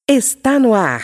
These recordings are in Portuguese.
Está no ar.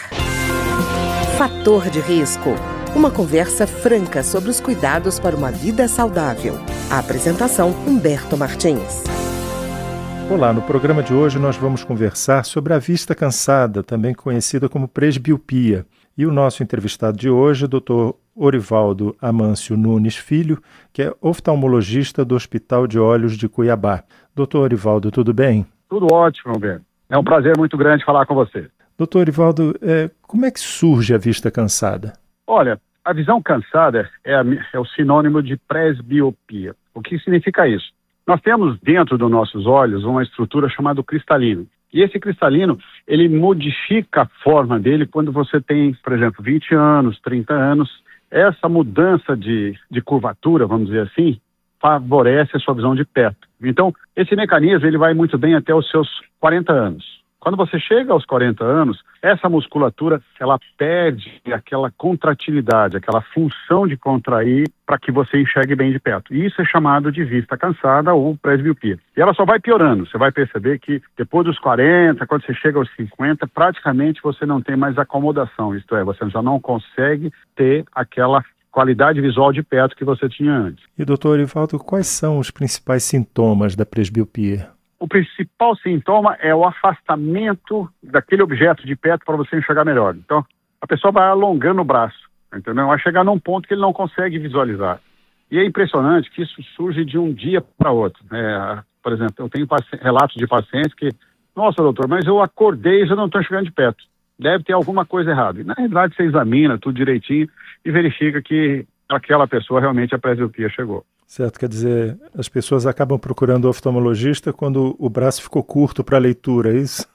Fator de risco. Uma conversa franca sobre os cuidados para uma vida saudável. A apresentação, Humberto Martins. Olá, no programa de hoje nós vamos conversar sobre a vista cansada, também conhecida como presbiopia. E o nosso entrevistado de hoje é o Dr. Orivaldo Amâncio Nunes Filho, que é oftalmologista do Hospital de Olhos de Cuiabá. Dr. Orivaldo, tudo bem? Tudo ótimo, Humberto. É um prazer muito grande falar com você. Doutor Orivaldo, como é que surge a vista cansada? Olha, a visão cansada é o sinônimo de presbiopia. O que significa isso? Nós temos dentro dos nossos olhos uma estrutura chamada cristalino. E esse cristalino, ele modifica a forma dele quando você tem, por exemplo, 20 anos, 30 anos. Essa mudança de curvatura, vamos dizer assim, favorece a sua visão de perto. Então, esse mecanismo ele vai muito bem até os seus 40 anos. Quando você chega aos 40 anos, essa musculatura, ela perde aquela contratilidade, aquela função de contrair para que você enxergue bem de perto. E isso é chamado de vista cansada ou presbiopia. E ela só vai piorando. Você vai perceber que depois dos 40, quando você chega aos 50, praticamente você não tem mais acomodação. Isto é, você já não consegue ter aquela qualidade visual de perto que você tinha antes. E, doutor Orivaldo, quais são os principais sintomas da presbiopia? O principal sintoma é o afastamento daquele objeto de perto para você enxergar melhor. Então, a pessoa vai alongando o braço, entendeu? Vai chegar num ponto que ele não consegue visualizar. E é impressionante que isso surge de um dia para outro. Por exemplo, eu tenho relatos de pacientes que, nossa, doutor, mas eu acordei e já não estou enxergando de perto. Deve ter alguma coisa errada. E, na realidade, você examina tudo direitinho e verifica que aquela pessoa realmente a presbiopia chegou. Certo, quer dizer, as pessoas acabam procurando o oftalmologista quando o braço ficou curto para a leitura, é isso?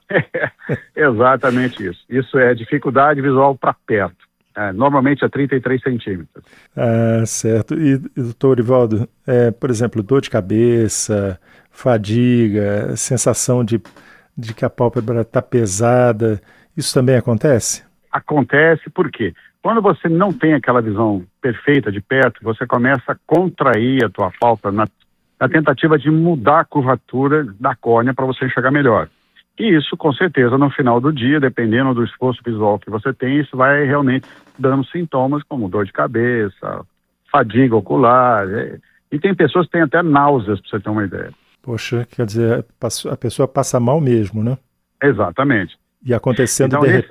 Exatamente isso. Isso é dificuldade visual para perto. Normalmente é 33 centímetros. Ah, certo. E doutor Orivaldo, por exemplo, dor de cabeça, fadiga, sensação de que a pálpebra está pesada, isso também acontece? Acontece por quê? Quando você não tem aquela visão perfeita de perto, você começa a contrair a tua pálpebra na tentativa de mudar a curvatura da córnea para você enxergar melhor. E isso, com certeza, no final do dia, dependendo do esforço visual que você tem, isso vai realmente dando sintomas como dor de cabeça, fadiga ocular. E tem pessoas que têm até náuseas, para você ter uma ideia. Poxa, quer dizer, a pessoa passa mal mesmo, né? Exatamente. E acontecendo então, de repente...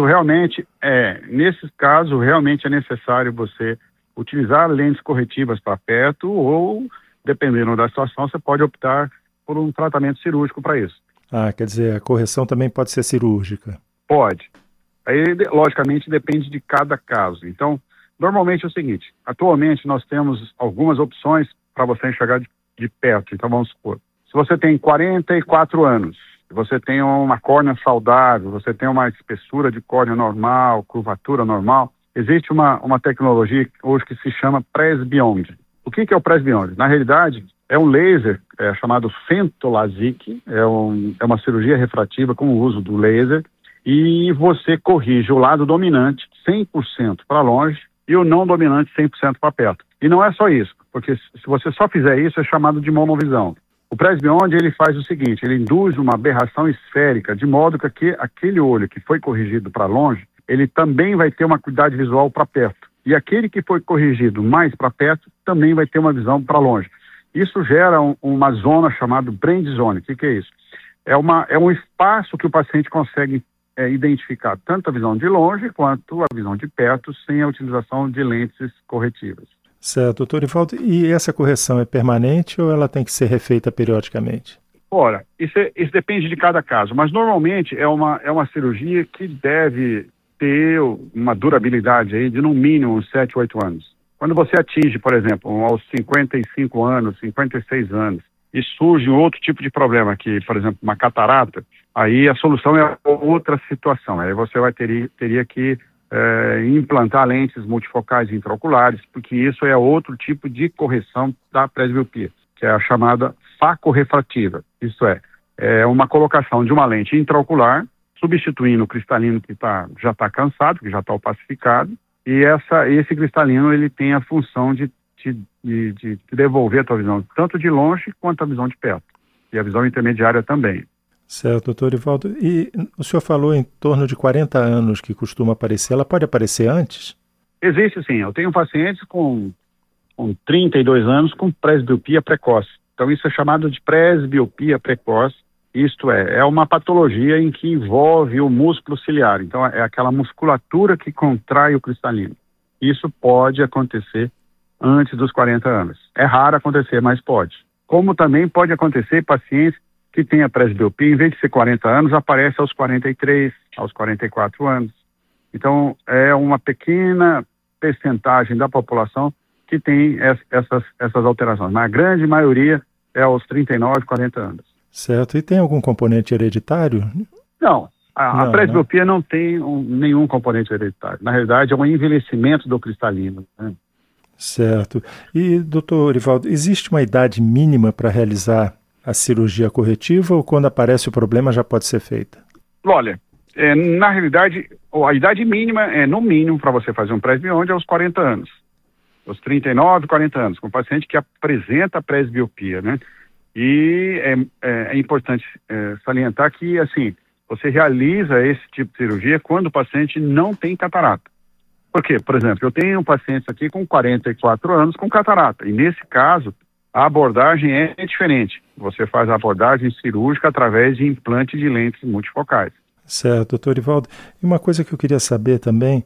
Nesses casos, realmente é necessário você utilizar lentes corretivas para perto ou, dependendo da situação, você pode optar por um tratamento cirúrgico para isso. Ah, quer dizer, a correção também pode ser cirúrgica? Pode. Aí, logicamente, depende de cada caso. Então, normalmente é o seguinte, atualmente nós temos algumas opções para você enxergar de perto. Então, vamos supor, se você tem 44 anos, você tem uma córnea saudável, você tem uma espessura de córnea normal, curvatura normal, existe uma tecnologia hoje que se chama Presbeyond. O que é o Presbeyond? Na realidade, é um laser chamado FemtoLASIK, é uma cirurgia refrativa com o uso do laser, e você corrige o lado dominante 100% para longe e o não dominante 100% para perto. E não é só isso, porque se você só fizer isso, é chamado de monovisão. O Presbeyond, ele faz o seguinte, ele induz uma aberração esférica, de modo que aquele olho que foi corrigido para longe, ele também vai ter uma qualidade visual para perto. E aquele que foi corrigido mais para perto, também vai ter uma visão para longe. Isso gera uma zona chamada Blind Zone. O que é isso? É um espaço que o paciente consegue identificar tanto a visão de longe quanto a visão de perto, sem a utilização de lentes corretivas. Certo, doutor Orivaldo, e essa correção é permanente ou ela tem que ser refeita periodicamente? Ora, isso depende de cada caso, mas normalmente é uma cirurgia que deve ter uma durabilidade aí de no mínimo 7, 8 anos. Quando você atinge, por exemplo, aos 55 anos, 56 anos, e surge outro tipo de problema aqui, por exemplo, uma catarata, aí a solução é outra situação. Aí você teria que implantar lentes multifocais intraoculares, porque isso é outro tipo de correção da presbiopia, que é a chamada facorrefrativa. Isso é uma colocação de uma lente intraocular, substituindo o cristalino que já está cansado, que já está opacificado, e esse cristalino ele tem a função de devolver a tua visão, tanto de longe quanto a visão de perto, e a visão intermediária também. Certo, doutor Orivaldo. E o senhor falou em torno de 40 anos que costuma aparecer. Ela pode aparecer antes? Existe sim. Eu tenho pacientes com 32 anos com presbiopia precoce. Então isso é chamado de presbiopia precoce. Isto é uma patologia em que envolve o músculo ciliar. Então é aquela musculatura que contrai o cristalino. Isso pode acontecer antes dos 40 anos. É raro acontecer, mas pode. Como também pode acontecer pacientes que têm a presbiopia, em vez de ser 40 anos, aparece aos 43, aos 44 anos. Então é uma pequena percentagem da população que tem essas alterações. Mas a grande maioria é aos 39, 40 anos. Certo. E tem algum componente hereditário? Não. A presbiopia não tem nenhum componente hereditário. Na realidade, é um envelhecimento do cristalino, né? Certo. E, doutor Orivaldo, existe uma idade mínima para realizar a cirurgia corretiva ou quando aparece o problema já pode ser feita? Olha, na realidade, a idade mínima no mínimo, para você fazer um presbionde é aos 40 anos. Aos 39, 40 anos, com um paciente que apresenta presbiopia, né? E é importante salientar que, assim, você realiza esse tipo de cirurgia quando o paciente não tem catarata. Por quê? Por exemplo, eu tenho pacientes aqui com 44 anos com catarata. E nesse caso, a abordagem é diferente. Você faz a abordagem cirúrgica através de implante de lentes multifocais. Certo, doutor Orivaldo. E uma coisa que eu queria saber também,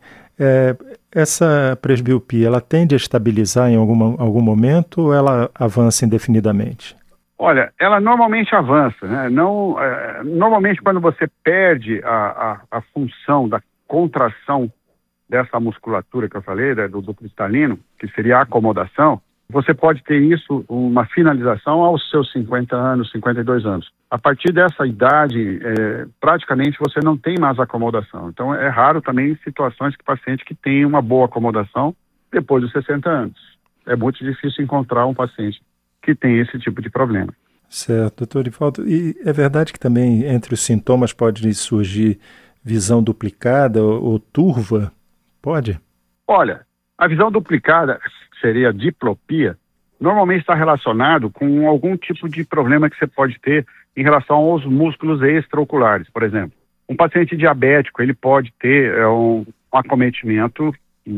essa presbiopia, ela tende a estabilizar em algum momento ou ela avança indefinidamente? Olha, ela normalmente avança, né? Normalmente quando você perde a função da contração dessa musculatura que eu falei, do cristalino, que seria a acomodação, você pode ter isso, uma finalização aos seus 50 anos, 52 anos. A partir dessa idade, praticamente você não tem mais acomodação. Então é raro também situações que paciente que tem uma boa acomodação depois dos 60 anos. É muito difícil encontrar um paciente que tem esse tipo de problema. Certo, doutor Orivaldo. E é verdade que também entre os sintomas pode surgir visão duplicada ou turva? Pode? Olha, a visão duplicada, que seria a diplopia, normalmente está relacionado com algum tipo de problema que você pode ter em relação aos músculos extraoculares. Por exemplo, um paciente diabético, ele pode ter um acometimento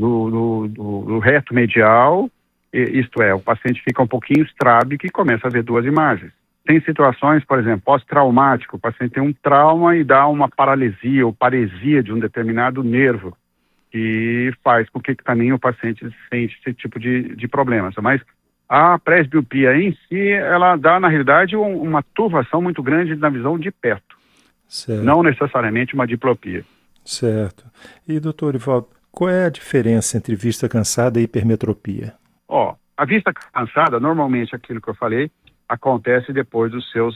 do reto medial, isto é, o paciente fica um pouquinho estrábico e começa a ver duas imagens. Tem situações, por exemplo, pós-traumático, o paciente tem um trauma e dá uma paralisia ou paresia de um determinado nervo, que faz com que também o paciente sente esse tipo de problemas. Mas a presbiopia em si, ela dá, na realidade, uma turvação muito grande na visão de perto. Certo. Não necessariamente uma diplopia. Certo. E, doutor Orivaldo, qual é a diferença entre vista cansada e hipermetropia? A vista cansada, normalmente aquilo que eu falei, acontece depois dos seus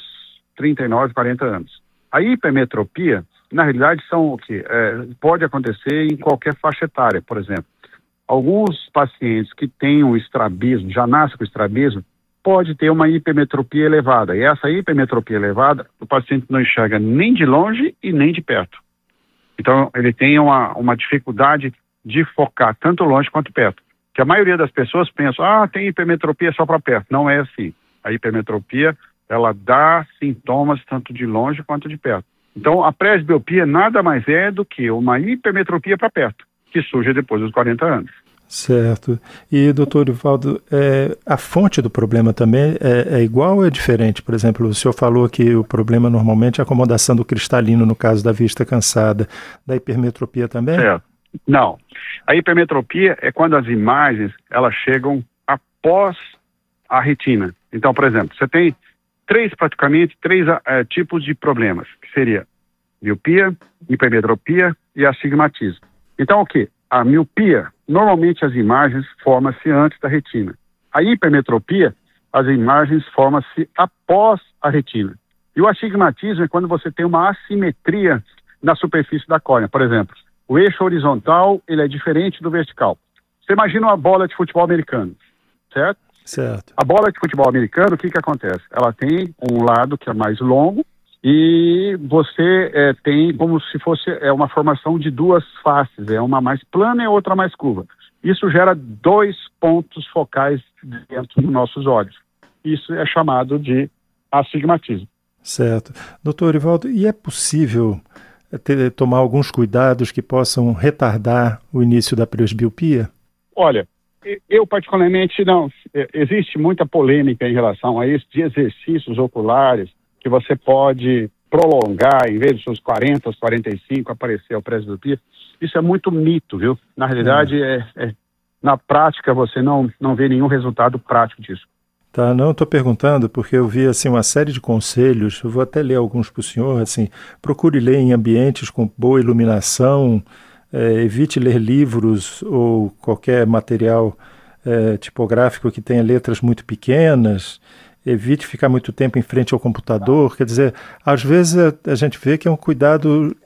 39, 40 anos. A hipermetropia, na realidade, são o quê? Pode acontecer em qualquer faixa etária. Por exemplo, alguns pacientes que têm o estrabismo, já nascem com estrabismo, pode ter uma hipermetropia elevada. E essa hipermetropia elevada, o paciente não enxerga nem de longe e nem de perto. Então, ele tem uma dificuldade de focar tanto longe quanto perto. Que a maioria das pessoas pensa, tem hipermetropia só para perto. Não é assim. A hipermetropia, ela dá sintomas tanto de longe quanto de perto. Então, a presbiopia nada mais é do que uma hipermetropia para perto, que surge depois dos 40 anos. Certo. E, doutor Orivaldo, a fonte do problema também é igual ou é diferente? Por exemplo, o senhor falou que o problema normalmente é a acomodação do cristalino, no caso da vista cansada. Da hipermetropia também? Certo. Não. A hipermetropia é quando as imagens elas chegam após a retina. Então, por exemplo, você tem praticamente três tipos de problemas, que seria miopia, hipermetropia e astigmatismo. Então, o quê? A miopia, normalmente as imagens formam-se antes da retina. A hipermetropia, as imagens formam-se após a retina. E o astigmatismo é quando você tem uma assimetria na superfície da córnea. Por exemplo, o eixo horizontal, ele é diferente do vertical. Você imagina uma bola de futebol americano, certo? Certo. A bola de futebol americano, o que acontece? Ela tem um lado que é mais longo e você tem como se fosse uma formação de duas faces, uma mais plana e outra mais curva. Isso gera dois pontos focais dentro dos nossos olhos. Isso é chamado de astigmatismo. Certo. Doutor Orivaldo, e é possível tomar alguns cuidados que possam retardar o início da presbiopia? Olha, eu particularmente não. Existe muita polêmica em relação a isso, de exercícios oculares que você pode prolongar, em vez dos seus 40, aos 45, aparecer a presbiopia. Isso é muito mito, viu? Na realidade, na prática, você não vê nenhum resultado prático disso. Tá, não, estou perguntando porque eu vi assim, uma série de conselhos, eu vou até ler alguns para o senhor, assim, procure ler em ambientes com boa iluminação, evite ler livros ou qualquer material tipográfico que tenha letras muito pequenas, evite ficar muito tempo em frente ao computador, quer dizer, às vezes a gente vê que é um cuidado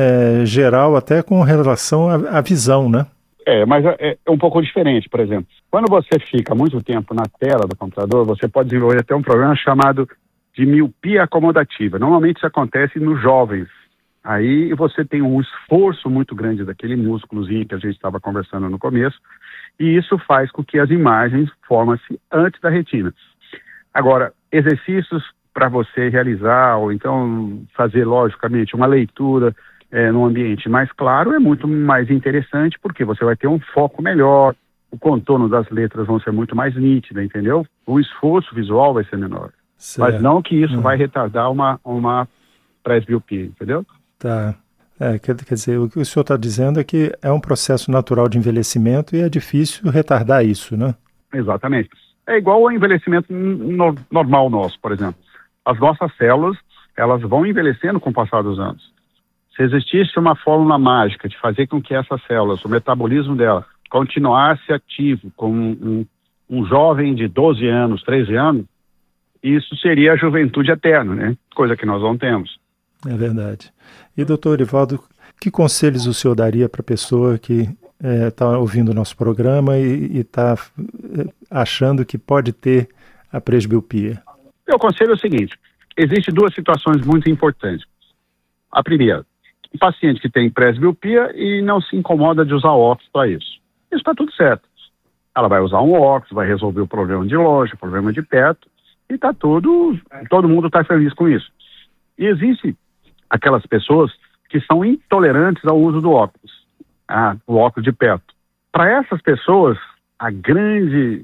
geral até com relação à visão, né? Mas é um pouco diferente, por exemplo. Quando você fica muito tempo na tela do computador, você pode desenvolver até um problema chamado de miopia acomodativa. Normalmente isso acontece nos jovens. Aí você tem um esforço muito grande daquele músculozinho que a gente estava conversando no começo, e isso faz com que as imagens formem-se antes da retina. Agora, exercícios para você realizar, ou então fazer, logicamente, uma leitura num ambiente mais claro, é muito mais interessante, porque você vai ter um foco melhor, o contorno das letras vão ser muito mais nítido, entendeu? O esforço visual vai ser menor. Certo. Mas não que isso vai retardar uma presbiopia, entendeu? Tá. Quer dizer, o que o senhor está dizendo é que é um processo natural de envelhecimento e é difícil retardar isso, né? Exatamente. É igual ao envelhecimento normal nosso, por exemplo. As nossas células, elas vão envelhecendo com o passar dos anos. Se existisse uma fórmula mágica de fazer com que essas células, o metabolismo dela, continuasse ativo como um jovem de 12 anos, 13 anos, isso seria a juventude eterna, né? Coisa que nós não temos. É verdade. E, doutor Orivaldo, que conselhos o senhor daria para a pessoa que está ouvindo o nosso programa e está achando que pode ter a presbiopia? Meu conselho é o seguinte: existem duas situações muito importantes. A primeira, um paciente que tem presbiopia e não se incomoda de usar óculos para isso. Isso está tudo certo. Ela vai usar um óculos, vai resolver o problema de longe, o problema de perto, e está todo mundo está feliz com isso. E existem aquelas pessoas que são intolerantes ao uso do óculos, o óculos de perto. Para essas pessoas, a grande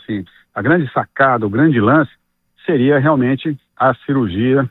sacada, o grande lance, seria realmente a cirurgia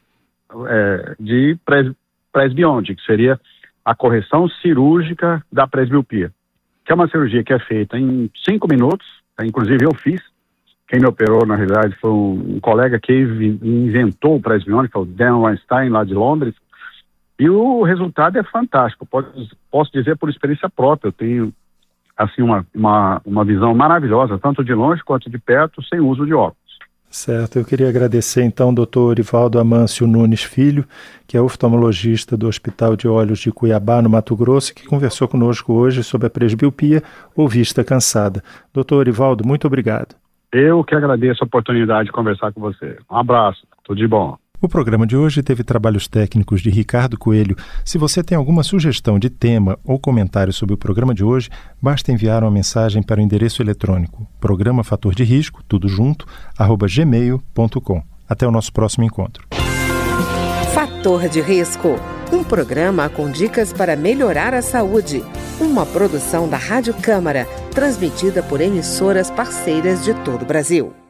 de presbionte, que seria a correção cirúrgica da presbiopia, que é uma cirurgia que é feita em 5 minutos, inclusive eu fiz. Quem me operou, na realidade, foi um colega que inventou o presbionte, que é o Dan Weinstein, lá de Londres, e o resultado é fantástico. Posso dizer por experiência própria, eu tenho assim, uma visão maravilhosa, tanto de longe quanto de perto, sem uso de óculos. Certo, eu queria agradecer então ao Dr. Orivaldo Amâncio Nunes Filho, que é oftalmologista do Hospital de Olhos de Cuiabá, no Mato Grosso, que conversou conosco hoje sobre a presbiopia ou vista cansada. Dr. Orivaldo, muito obrigado. Eu que agradeço a oportunidade de conversar com você. Um abraço, tudo de bom. O programa de hoje teve trabalhos técnicos de Ricardo Coelho. Se você tem alguma sugestão de tema ou comentário sobre o programa de hoje, basta enviar uma mensagem para o endereço eletrônico programa Fator de Risco, tudo junto, @gmail.com. Até o nosso próximo encontro. Fator de Risco, um programa com dicas para melhorar a saúde. Uma produção da Rádio Câmara, transmitida por emissoras parceiras de todo o Brasil.